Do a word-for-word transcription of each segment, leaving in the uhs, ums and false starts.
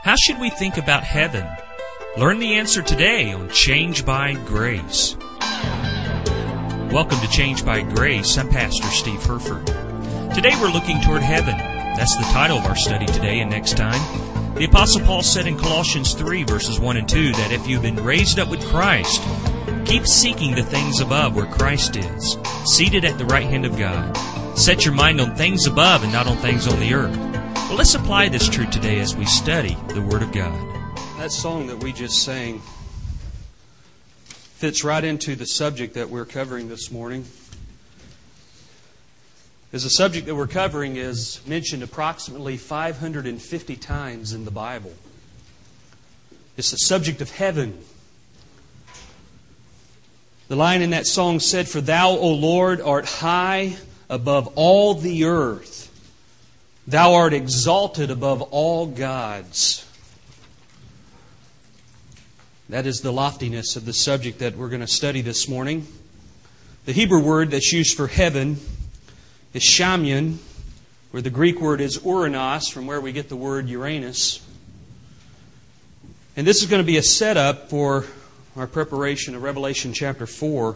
How should we think about heaven? Learn the answer today on Change by Grace. Welcome to Change by Grace. I'm Pastor Steve Herford. Today we're looking toward heaven. That's the title of our study today and next time. The Apostle Paul said in Colossians three, verses one and two, that if you've been raised up with Christ, keep seeking the things above where Christ is, seated at the right hand of God. Set your mind on things above and not on things on the earth. Well, let's apply this truth today as we study the Word of God. That song that we just sang fits right into the subject that we're covering this morning. As the subject that we're covering is mentioned approximately five hundred fifty times in the Bible. It's the subject of heaven. The line in that song said, "For thou, O Lord, art high above all the earth. Thou art exalted above all gods." That is the loftiness of the subject that we're going to study this morning. The Hebrew word that's used for heaven is shamyon, where the Greek word is uranos, from where we get the word Uranus. And this is going to be a setup for our preparation of Revelation chapter four.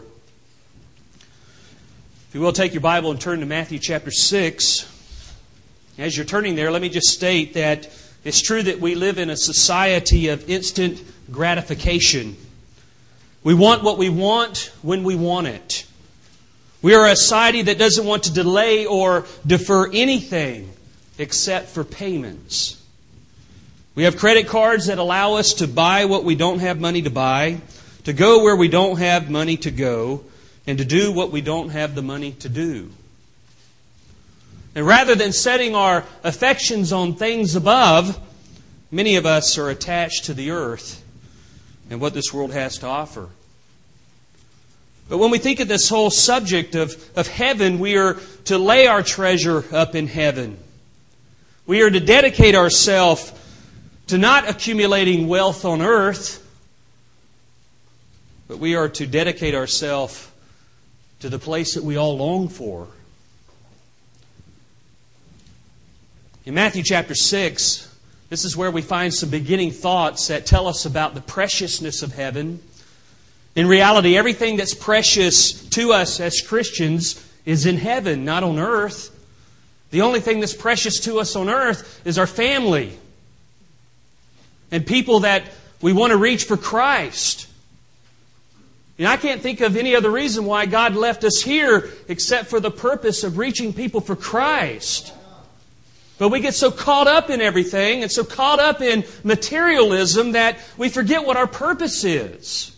If you will, take your Bible and turn to Matthew chapter six. As you're turning there, let me just state that it's true that we live in a society of instant gratification. We want what we want when we want it. We are a society that doesn't want to delay or defer anything except for payments. We have credit cards that allow us to buy what we don't have money to buy, to go where we don't have money to go, and to do what we don't have the money to do. And rather than setting our affections on things above, many of us are attached to the earth and what this world has to offer. But when we think of this whole subject of, of heaven, we are to lay our treasure up in heaven. We are to dedicate ourselves to not accumulating wealth on earth, but we are to dedicate ourselves to the place that we all long for. In Matthew chapter six, this is where we find some beginning thoughts that tell us about the preciousness of heaven. In reality, everything that's precious to us as Christians is in heaven, not on earth. The only thing that's precious to us on earth is our family and people that we want to reach for Christ. And I can't think of any other reason why God left us here except for the purpose of reaching people for Christ. But we get so caught up in everything and so caught up in materialism that we forget what our purpose is.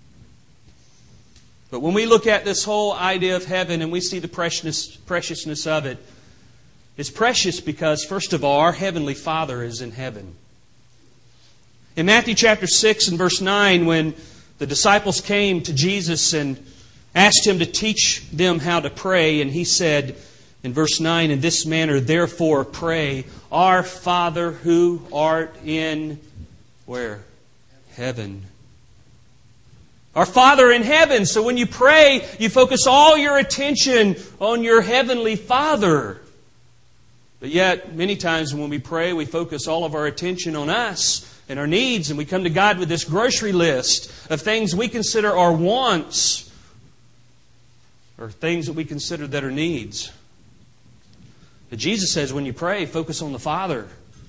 But when we look at this whole idea of heaven and we see the preciousness, preciousness of it, it's precious because, first of all, our Heavenly Father is in heaven. In Matthew chapter six and verse nine, when the disciples came to Jesus and asked Him to teach them how to pray, and He said in verse nine, "In this manner, therefore, pray, Our Father who art in," where? Heaven. Our Father in heaven. So when you pray, you focus all your attention on your Heavenly Father. But yet, many times when we pray, we focus all of our attention on us and our needs, and we come to God with this grocery list of things we consider our wants or things that we consider that are needs. But Jesus says when you pray, focus on the Father.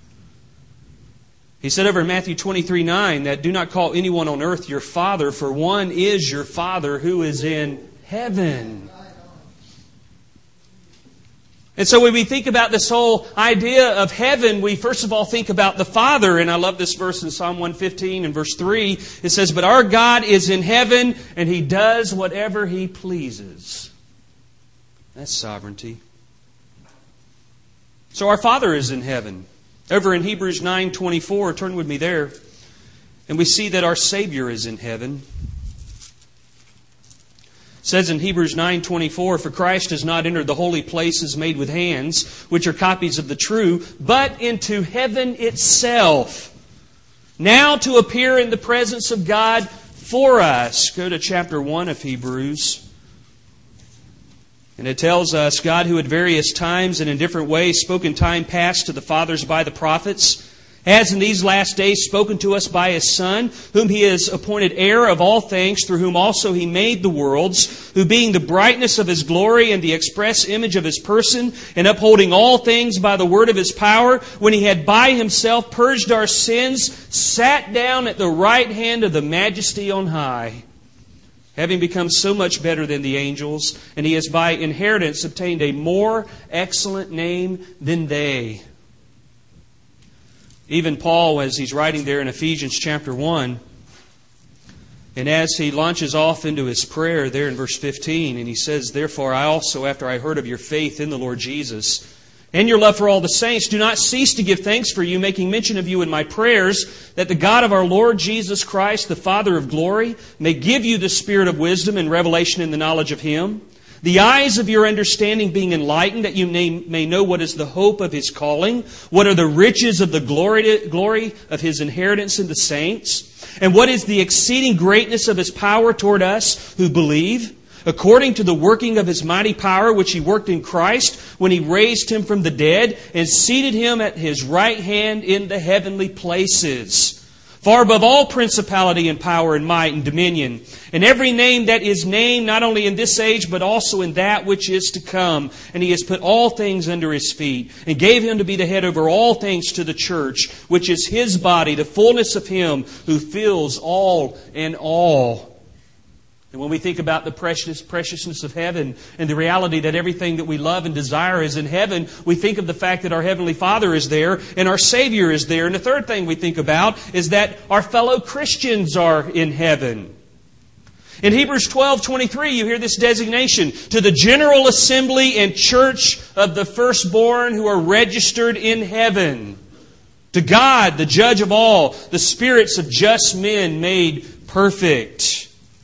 He said over in Matthew twenty-three nine that do not call anyone on earth your father, for one is your Father who is in heaven. And so when we think about this whole idea of heaven, we first of all think about the Father. And I love this verse in Psalm one fifteen and verse three. It says, "But our God is in heaven, and He does whatever He pleases." That's sovereignty. So our Father is in heaven. Over in Hebrews nine twenty-four, turn with me there, and we see that our Savior is in heaven. It says in Hebrews nine twenty-four, "For Christ has not entered the holy places made with hands, which are copies of the true, but into heaven itself, now to appear in the presence of God for us." Go to chapter one of Hebrews. And it tells us, "God, who at various times and in different ways spoke in time past to the fathers by the prophets, has in these last days spoken to us by His Son, whom He has appointed heir of all things, through whom also He made the worlds, who being the brightness of His glory and the express image of His person, and upholding all things by the word of His power, when He had by Himself purged our sins, sat down at the right hand of the Majesty on high, having become so much better than the angels, and He has by inheritance obtained a more excellent name than they. Even Paul, as he's writing there in Ephesians chapter one, and as he launches off into his prayer there in verse fifteen, and he says, "Therefore I also, after I heard of your faith in the Lord Jesus, and your love for all the saints, do not cease to give thanks for you, making mention of you in my prayers, that the God of our Lord Jesus Christ, the Father of glory, may give you the spirit of wisdom and revelation in the knowledge of Him, the eyes of your understanding being enlightened, that you may, may know what is the hope of His calling, what are the riches of the glory, glory of His inheritance in the saints, and what is the exceeding greatness of His power toward us who believe, according to the working of His mighty power, which He worked in Christ, when He raised Him from the dead, and seated Him at His right hand in the heavenly places, far above all principality and power and might and dominion, and every name that is named, not only in this age, but also in that which is to come. And He has put all things under His feet, and gave Him to be the head over all things to the church, which is His body, the fullness of Him who fills all in all." And when we think about the precious, preciousness of heaven and the reality that everything that we love and desire is in heaven, we think of the fact that our Heavenly Father is there and our Savior is there. And the third thing we think about is that our fellow Christians are in heaven. In Hebrews twelve twenty-three, you hear this designation: "To the general assembly and church of the firstborn who are registered in heaven. To God, the judge of all, the spirits of just men made perfect."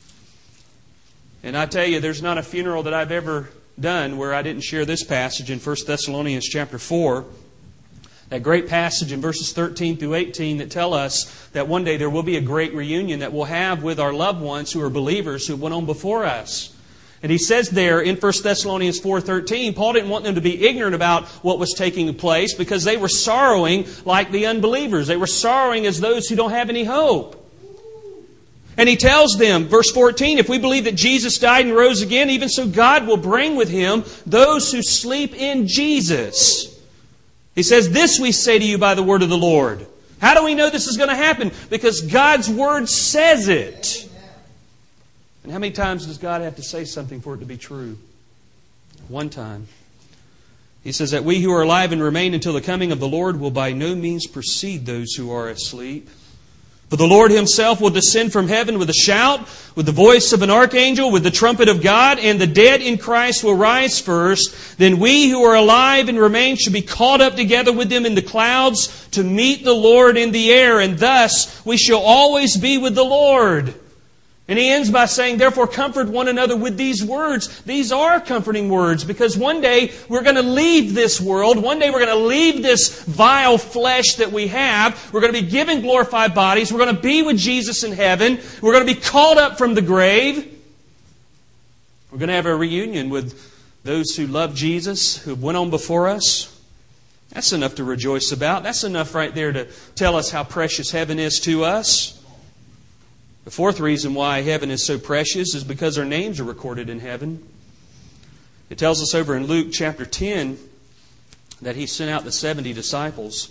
And I tell you, there's not a funeral that I've ever done where I didn't share this passage in First Thessalonians chapter four. That great passage in verses thirteen through eighteen that tell us that one day there will be a great reunion that we'll have with our loved ones who are believers who went on before us. And he says there in First Thessalonians four thirteen, Paul didn't want them to be ignorant about what was taking place, because they were sorrowing like the unbelievers. They were sorrowing as those who don't have any hope. And he tells them, verse fourteen, "If we believe that Jesus died and rose again, even so God will bring with Him those who sleep in Jesus." He says, "This we say to you by the word of the Lord." How do we know this is going to happen? Because God's Word says it. And how many times does God have to say something for it to be true? One time. He says that we who are alive and remain until the coming of the Lord will by no means precede those who are asleep. "For the Lord Himself will descend from heaven with a shout, with the voice of an archangel, with the trumpet of God, and the dead in Christ will rise first. Then we who are alive and remain shall be caught up together with them in the clouds to meet the Lord in the air, and thus we shall always be with the Lord." And he ends by saying, "Therefore comfort one another with these words." These are comforting words, because one day we're going to leave this world. One day we're going to leave this vile flesh that we have. We're going to be given glorified bodies. We're going to be with Jesus in heaven. We're going to be called up from the grave. We're going to have a reunion with those who love Jesus, who went on before us. That's enough to rejoice about. That's enough right there to tell us how precious heaven is to us. The fourth reason why heaven is so precious is because our names are recorded in heaven. It tells us over in Luke chapter ten that He sent out the seventy disciples.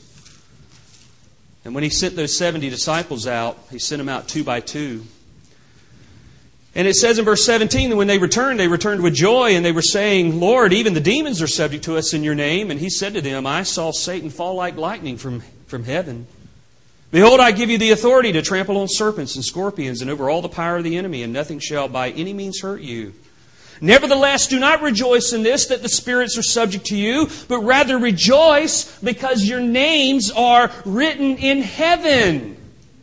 And when He sent those seventy disciples out, He sent them out two by two. And it says in verse seventeen that when they returned, they returned with joy, and they were saying, "Lord, even the demons are subject to us in your name." And He said to them, "I saw Satan fall like lightning from, from heaven. Behold, I give you the authority to trample on serpents and scorpions and over all the power of the enemy, and nothing shall by any means hurt you. Nevertheless, do not rejoice in this, that the spirits are subject to you, but rather rejoice because your names are written in heaven."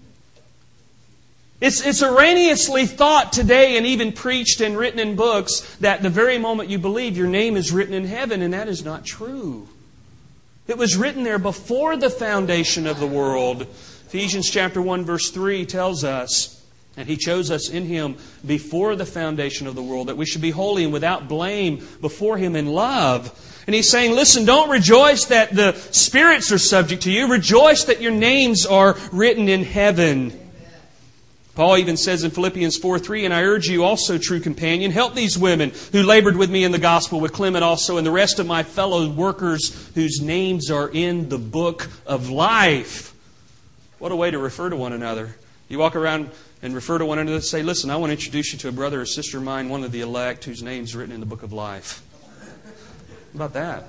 It's, it's erroneously thought today, and even preached and written in books, that the very moment you believe, your name is written in heaven, and that is not true. It was written there before the foundation of the world. Ephesians chapter one verse three tells us that He chose us in Him before the foundation of the world, that we should be holy and without blame before Him in love. And He's saying, listen, don't rejoice that the spirits are subject to you. Rejoice that your names are written in heaven. Paul even says in Philippians four three, and I urge you also, true companion, help these women who labored with me in the gospel, with Clement also, and the rest of my fellow workers whose names are in the book of life. What a way to refer to one another. You walk around and refer to one another and say, listen, I want to introduce you to a brother or sister of mine, one of the elect, whose name's written in the book of life. How about that?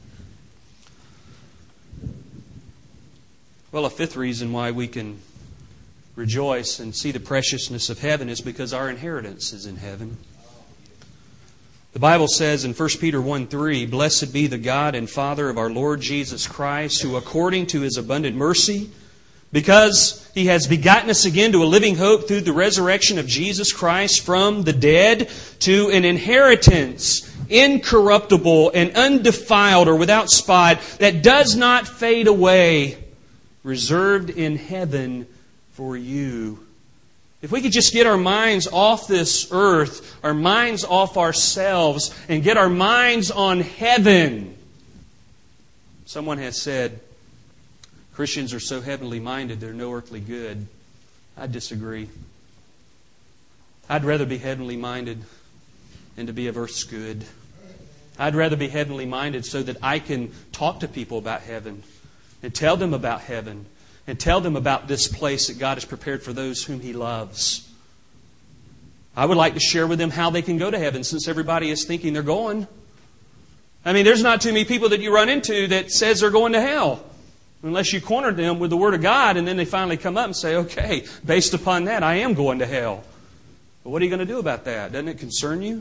Well, a fifth reason why we can rejoice and see the preciousness of heaven is because our inheritance is in heaven. The Bible says in First Peter one three, blessed be the God and Father of our Lord Jesus Christ, who according to His abundant mercy, because He has begotten us again to a living hope through the resurrection of Jesus Christ from the dead, to an inheritance incorruptible and undefiled or without spot, that does not fade away, reserved in heaven for you. If we could just get our minds off this earth, our minds off ourselves, and get our minds on heaven. Someone has said, Christians are so heavenly minded, they're no earthly good. I disagree. I'd rather be heavenly minded than to be of earth's good. I'd rather be heavenly minded so that I can talk to people about heaven and tell them about heaven and tell them about this place that God has prepared for those whom He loves. I would like to share with them how they can go to heaven, since everybody is thinking they're going. I mean, there's not too many people that you run into that says they're going to hell, unless you corner them with the Word of God, and then they finally come up and say, okay, based upon that, I am going to hell. But what are you going to do about that? Doesn't it concern you?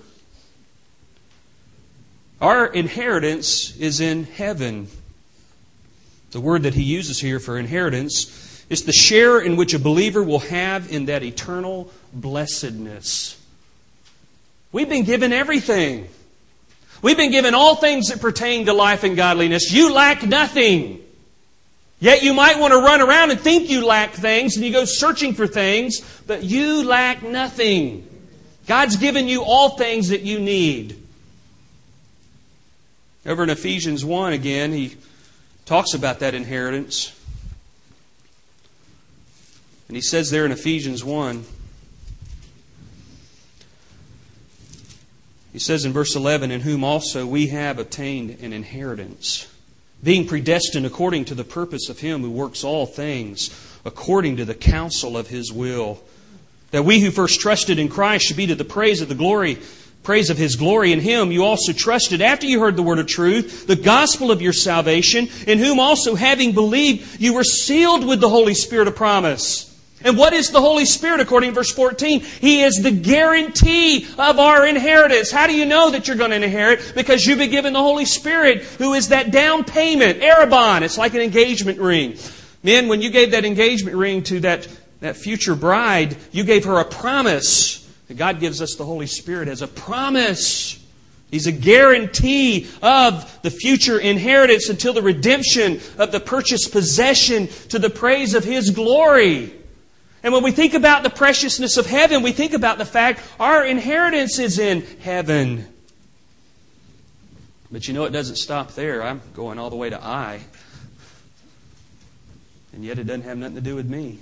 Our inheritance is in heaven. The word that he uses here for inheritance is the share in which a believer will have in that eternal blessedness. We've been given everything. We've been given all things that pertain to life and godliness. You lack nothing. Yet you might want to run around and think you lack things, and you go searching for things, but you lack nothing. God's given you all things that you need. Over in Ephesians one again, he talks about that inheritance. And he says there in Ephesians one, he says in verse eleven, in whom also we have obtained an inheritance, being predestined according to the purpose of Him who works all things according to the counsel of His will, that we who first trusted in Christ should be to the praise of the glory Praise of His glory. In Him you also trusted after you heard the word of truth, the gospel of your salvation, in whom also having believed you were sealed with the Holy Spirit of promise. And what is the Holy Spirit according to verse fourteen? He is the guarantee of our inheritance. How do you know that you're going to inherit? Because you've been given the Holy Spirit, who is that down payment, Arabon. It's like an engagement ring. Men, when you gave that engagement ring to that, that future bride, you gave her a promise. God gives us the Holy Spirit as a promise. He's a guarantee of the future inheritance until the redemption of the purchased possession to the praise of His glory. And when we think about the preciousness of heaven, we think about the fact our inheritance is in heaven. But you know, it doesn't stop there. I'm going all the way to I. And yet it doesn't have nothing to do with me.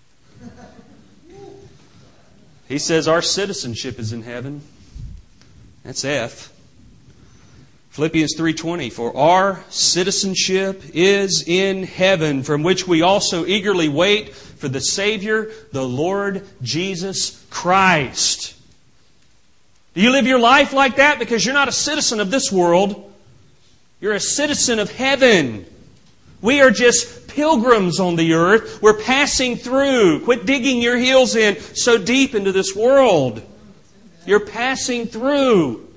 He says our citizenship is in heaven. That's F. Philippians three twenty, for our citizenship is in heaven, from which we also eagerly wait for the Savior, the Lord Jesus Christ. Do you live your life like that? Because you're not a citizen of this world. You're a citizen of heaven. We are just pilgrims on the earth. We're passing through. Quit digging your heels in so deep into this world. You're passing through.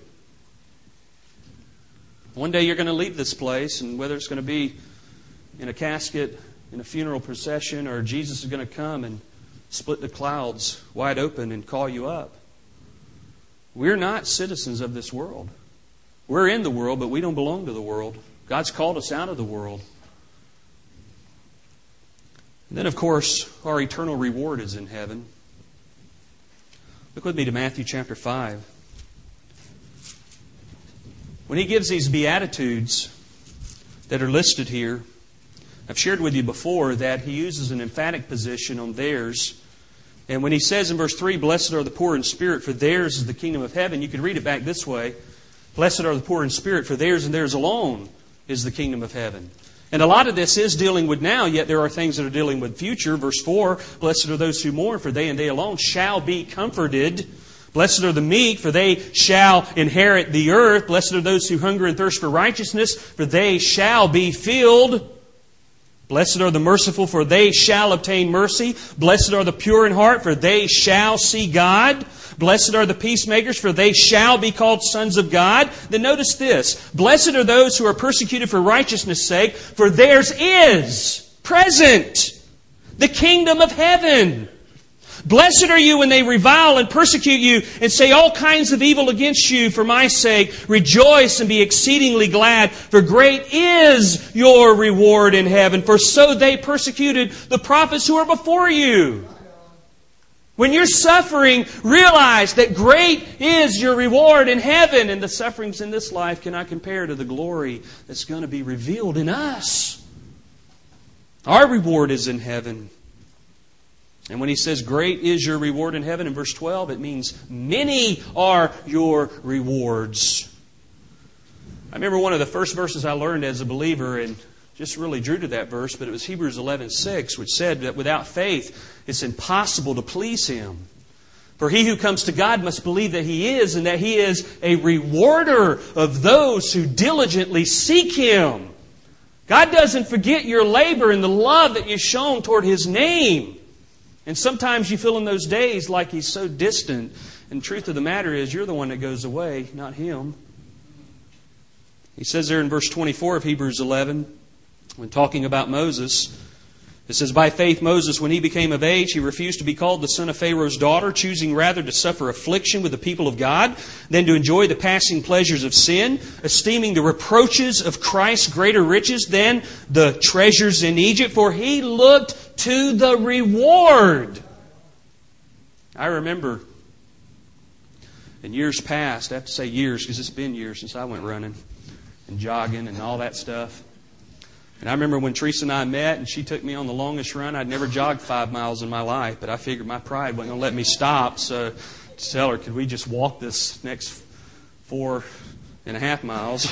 One day you're going to leave this place, and whether it's going to be in a casket, in a funeral procession, or Jesus is going to come and split the clouds wide open and call you up. We're not citizens of this world. We're in the world, but we don't belong to the world. God's called us out of the world. And then, of course, our eternal reward is in heaven. Look with me to Matthew chapter five. When he gives these Beatitudes that are listed here, I've shared with you before that he uses an emphatic position on theirs. And when he says in verse three, "Blessed are the poor in spirit, for theirs is the kingdom of heaven," you could read it back this way: "Blessed are the poor in spirit, for theirs and theirs alone is the kingdom of heaven." And a lot of this is dealing with now, yet there are things that are dealing with future. Verse four, "Blessed are those who mourn, for they and they alone shall be comforted. Blessed are the meek, for they shall inherit the earth. Blessed are those who hunger and thirst for righteousness, for they shall be filled. Blessed are the merciful, for they shall obtain mercy. Blessed are the pure in heart, for they shall see God. Blessed are the peacemakers, for they shall be called sons of God." Then notice this: "Blessed are those who are persecuted for righteousness' sake, for theirs is," present, "the kingdom of heaven. Blessed are you when they revile and persecute you and say all kinds of evil against you for my sake. Rejoice and be exceedingly glad, for great is your reward in heaven. For so they persecuted the prophets who are before you." When you're suffering, realize that great is your reward in heaven, and the sufferings in this life cannot compare to the glory that's going to be revealed in us. Our reward is in heaven. And when he says, "Great is your reward in heaven," in verse twelve, it means many are your rewards. I remember one of the first verses I learned as a believer, and just really drew to that verse, but it was Hebrews eleven six, which said that without faith it's impossible to please Him. For he who comes to God must believe that He is, and that He is a rewarder of those who diligently seek Him. God doesn't forget your labor and the love that you've shown toward His name. And sometimes you feel in those days like He's so distant. And the truth of the matter is, you're the one that goes away, not Him. He says there in verse twenty-four of Hebrews eleven, when talking about Moses, it says, "By faith Moses, when he became of age, he refused to be called the son of Pharaoh's daughter, choosing rather to suffer affliction with the people of God than to enjoy the passing pleasures of sin, esteeming the reproaches of Christ greater riches than the treasures in Egypt, for he looked to the reward." I remember in years past, I have to say years because it's been years since I went running and jogging and all that stuff. And I remember when Teresa and I met and she took me on the longest run. I'd never jogged five miles in my life, but I figured my pride wasn't going to let me stop. So to tell her, could we just walk this next four and a half miles?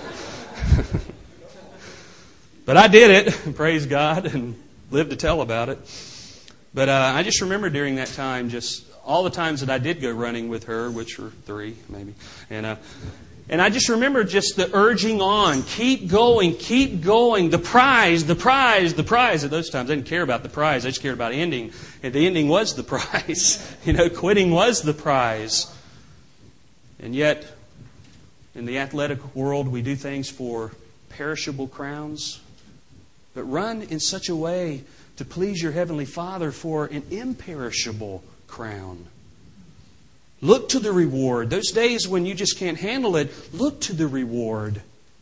But I did it, praise God, and lived to tell about it. But uh, I just remember during that time, just all the times that I did go running with her, which were three maybe, and uh, And I just remember just the urging on. Keep going, keep going. The prize, the prize, the prize. At those times, I didn't care about the prize. I just cared about ending. And the ending was the prize. You know, quitting was the prize. And yet, in the athletic world, we do things for perishable crowns. But run in such a way to please your Heavenly Father for an imperishable crown. Look to the reward. Those days when you just can't handle it, look to the reward.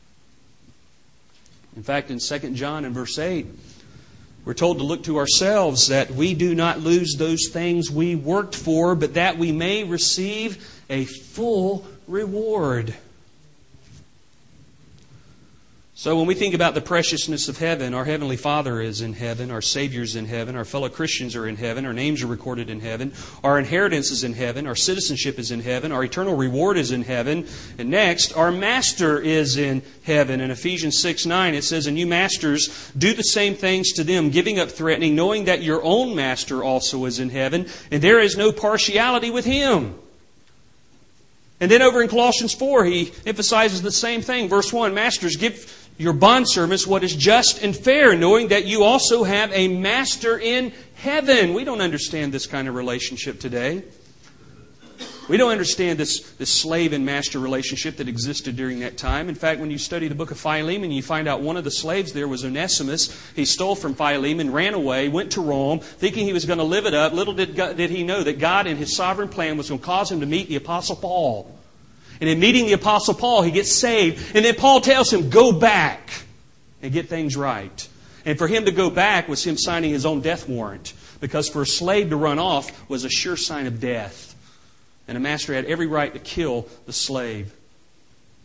In fact, in Second John and verse eight, we're told to look to ourselves that we do not lose those things we worked for, but that we may receive a full reward. So when we think about the preciousness of heaven, our Heavenly Father is in heaven, our Savior is in heaven, our fellow Christians are in heaven, our names are recorded in heaven, our inheritance is in heaven, our citizenship is in heaven, our eternal reward is in heaven, and next, our Master is in heaven. In Ephesians six nine it says, "And you masters, do the same things to them, giving up threatening, knowing that your own Master also is in heaven, and there is no partiality with Him." And then over in Colossians four, he emphasizes the same thing. Verse one, "Masters, give your bondservants what is just and fair, knowing that you also have a master in heaven." We don't understand this kind of relationship today. We don't understand this, this slave and master relationship that existed during that time. In fact, when you study the book of Philemon, you find out one of the slaves there was Onesimus. He stole from Philemon, ran away, went to Rome, thinking he was going to live it up. Little did, God, did he know that God in His sovereign plan was going to cause him to meet the Apostle Paul. And in meeting the Apostle Paul, he gets saved. And then Paul tells him, go back and get things right. And for him to go back was him signing his own death warrant. Because for a slave to run off was a sure sign of death. And a master had every right to kill the slave.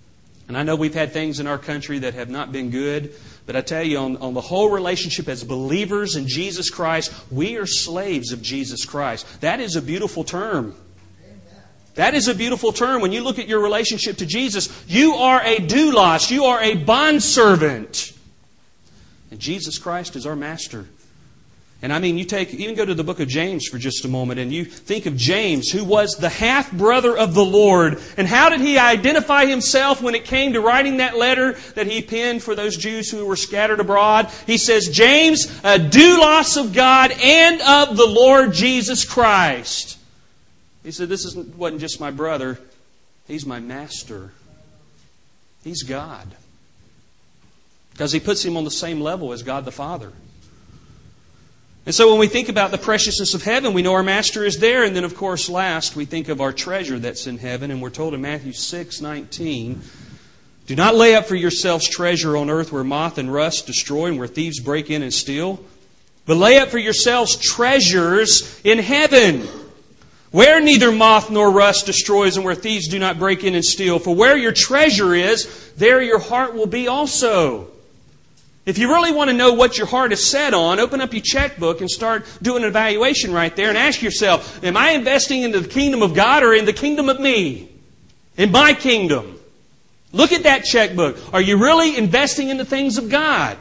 And I know we've had things in our country that have not been good, but I tell you, on, on the whole relationship as believers in Jesus Christ, we are slaves of Jesus Christ. That is a beautiful term. That is a beautiful term. When you look at your relationship to Jesus, you are a doulos. You are a bondservant. And Jesus Christ is our master. And I mean, you take, even go to the book of James for just a moment, and you think of James, who was the half-brother of the Lord. And how did he identify himself when it came to writing that letter that he penned for those Jews who were scattered abroad? He says, James, a doulos of God and of the Lord Jesus Christ. He said, this isn't, wasn't just my brother. He's my master. He's God. Because he puts him on the same level as God the Father. And so when we think about the preciousness of heaven, we know our Master is there. And then, of course, last, we think of our treasure that's in heaven. And we're told in Matthew six nineteen, do not lay up for yourselves treasure on earth where moth and rust destroy and where thieves break in and steal. But lay up for yourselves treasures in heaven, where neither moth nor rust destroys and where thieves do not break in and steal. For where your treasure is, there your heart will be also. If you really want to know what your heart is set on, open up your checkbook and start doing an evaluation right there and ask yourself, am I investing into the kingdom of God or in the kingdom of me? In my kingdom. Look at that checkbook. Are you really investing in the things of God?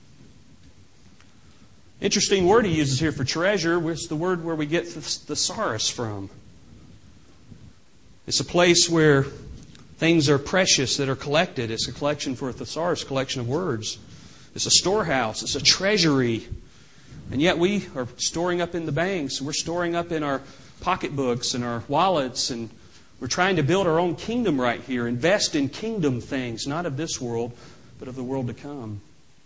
Interesting word he uses here for treasure. It's the word where we get the thesaurus from. It's a place where things are precious that are collected. It's a collection for a thesaurus, collection of words. It's a storehouse. It's a treasury. And yet we are storing up in the banks. We're storing up in our pocketbooks and our wallets. And we're trying to build our own kingdom right here. Invest in kingdom things, not of this world, but of the world to come.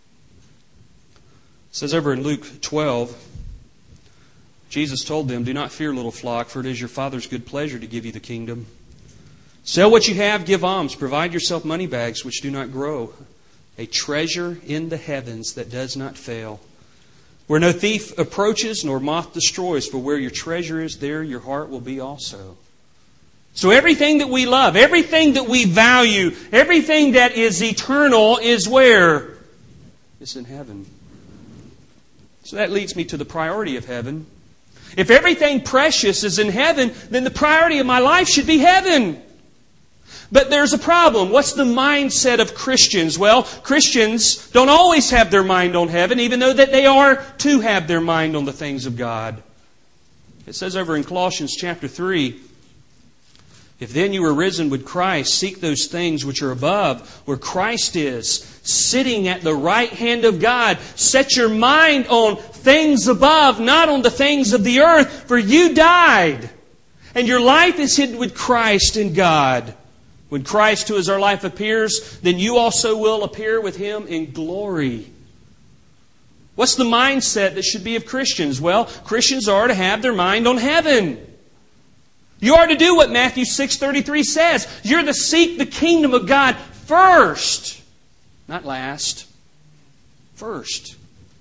It says over in Luke twelve, Jesus told them, do not fear, little flock, for it is your Father's good pleasure to give you the kingdom. Sell what you have, give alms, provide yourself money bags which do not grow, a treasure in the heavens that does not fail, where no thief approaches nor moth destroys, for where your treasure is, there your heart will be also. So everything that we love, everything that we value, everything that is eternal is where? It's in heaven. So that leads me to the priority of heaven. If everything precious is in heaven, then the priority of my life should be heaven. But there's a problem. What's the mindset of Christians? Well, Christians don't always have their mind on heaven, even though that they are to have their mind on the things of God. It says over in Colossians chapter three, if then you were risen with Christ, seek those things which are above, where Christ is, sitting at the right hand of God. Set your mind on things above, not on the things of the earth, for you died, and your life is hidden with Christ in God. When Christ, who is our life, appears, then you also will appear with Him in glory. What's the mindset that should be of Christians? Well, Christians are to have their mind on heaven. You are to do what Matthew six thirty-three says. You're to seek the kingdom of God first. Not last. First.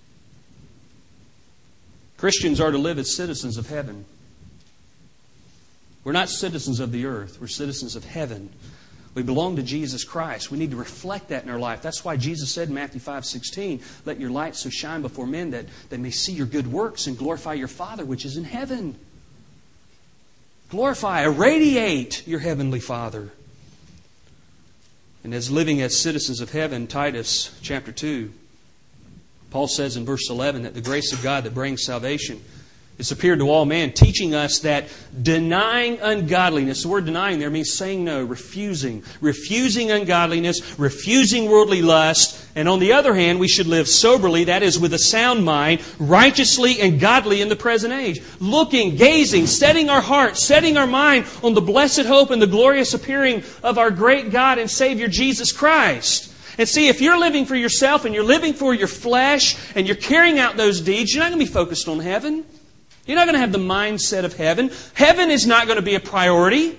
Christians are to live as citizens of heaven. We're not citizens of the earth. We're citizens of heaven. We belong to Jesus Christ. We need to reflect that in our life. That's why Jesus said in Matthew five sixteen, let your light so shine before men that they may see your good works and glorify your Father which is in heaven. Glorify, irradiate your heavenly Father. And as living as citizens of heaven, Titus chapter two, Paul says in verse eleven that the grace of God that brings salvation it's appeared to all men, teaching us that denying ungodliness, the word denying there means saying no, refusing. Refusing ungodliness, refusing worldly lust. And on the other hand, we should live soberly, that is with a sound mind, righteously and godly in the present age. Looking, gazing, setting our heart, setting our mind on the blessed hope and the glorious appearing of our great God and Savior Jesus Christ. And see, if you're living for yourself and you're living for your flesh and you're carrying out those deeds, you're not going to be focused on heaven. You're not going to have the mindset of heaven. Heaven is not going to be a priority.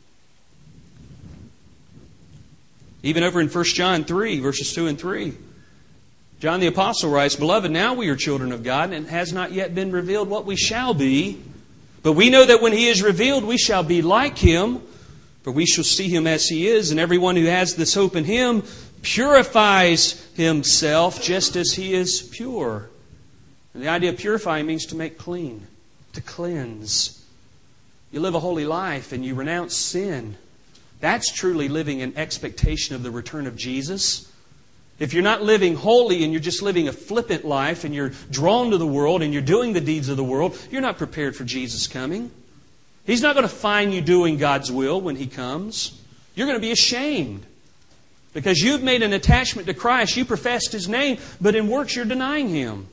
Even over in First John three, verses two and three. John the Apostle writes, Beloved, now we are children of God, and it has not yet been revealed what we shall be. But we know that when He is revealed, we shall be like Him, For we shall see Him as He is, and everyone who has this hope in Him purifies himself just as He is pure. And the idea of purifying means to make clean, to cleanse. You live a holy life and you renounce sin. That's truly living in expectation of the return of Jesus. If you're not living holy and you're just living a flippant life and you're drawn to the world and you're doing the deeds of the world, you're not prepared for Jesus coming. He's not going to find you doing God's will when He comes. You're going to be ashamed because you've made an attachment to Christ. You professed His name, but in works you're denying Him.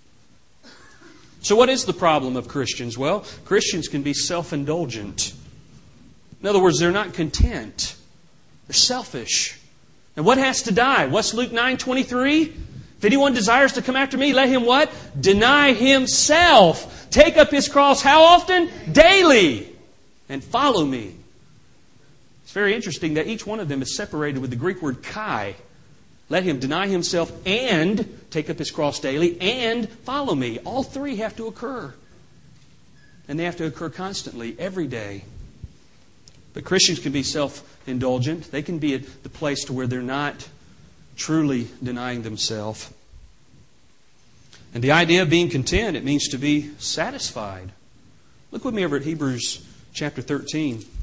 So what is the problem of Christians? Well, Christians can be self-indulgent. In other words, they're not content. They're selfish. And what has to die? What's Luke nine twenty-three? If anyone desires to come after me, let him what? Deny himself. Take up his cross how often? Daily. And follow me. It's very interesting that each one of them is separated with the Greek word kai. Let him deny himself and take up his cross daily and follow me. All three have to occur. And they have to occur constantly, every day. But Christians can be self-indulgent. They can be at the place to where they're not truly denying themselves. And the idea of being content, it means to be satisfied. Look with me over at Hebrews chapter thirteen. It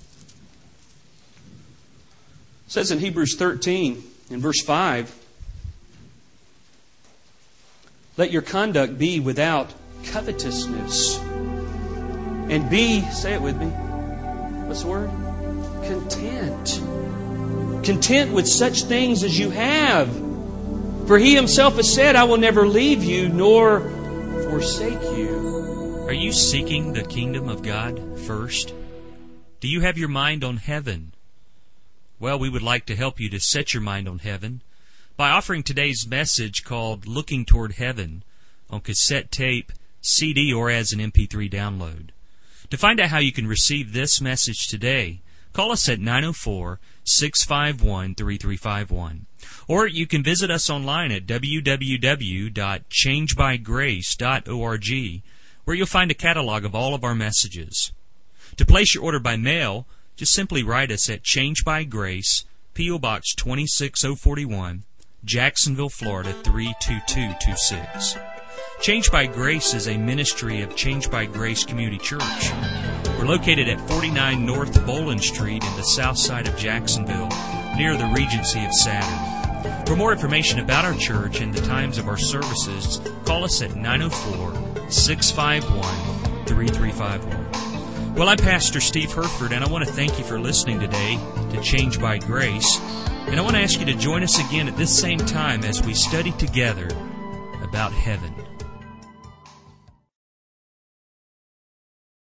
says in Hebrews thirteen, in verse five, let your conduct be without covetousness. And be, say it with me, what's the word? Content. Content with such things as you have. For He Himself has said, I will never leave you nor forsake you. Are you seeking the kingdom of God first? Do you have your mind on heaven? Well, we would like to help you to set your mind on heaven by offering today's message called Looking Toward Heaven on cassette tape, C D, or as an M P three download. To find out how you can receive this message today, call us at nine oh four, six five one, three three five one. Or you can visit us online at w w w dot change by grace dot org, where you'll find a catalog of all of our messages. To place your order by mail, just simply write us at Change by Grace, P O Box two six oh four one, Jacksonville, Florida three two two two six. Change by Grace is a ministry of Change by Grace Community Church. We're located at forty-nine North Boland Street in the south side of Jacksonville, near the Regency of Saturn. For more information about our church and the times of our services, call us at nine oh four, six five one, three three five one. Well, I'm Pastor Steve Herford, and I want to thank you for listening today to Change by Grace. And I want to ask you to join us again at this same time as we study together about heaven.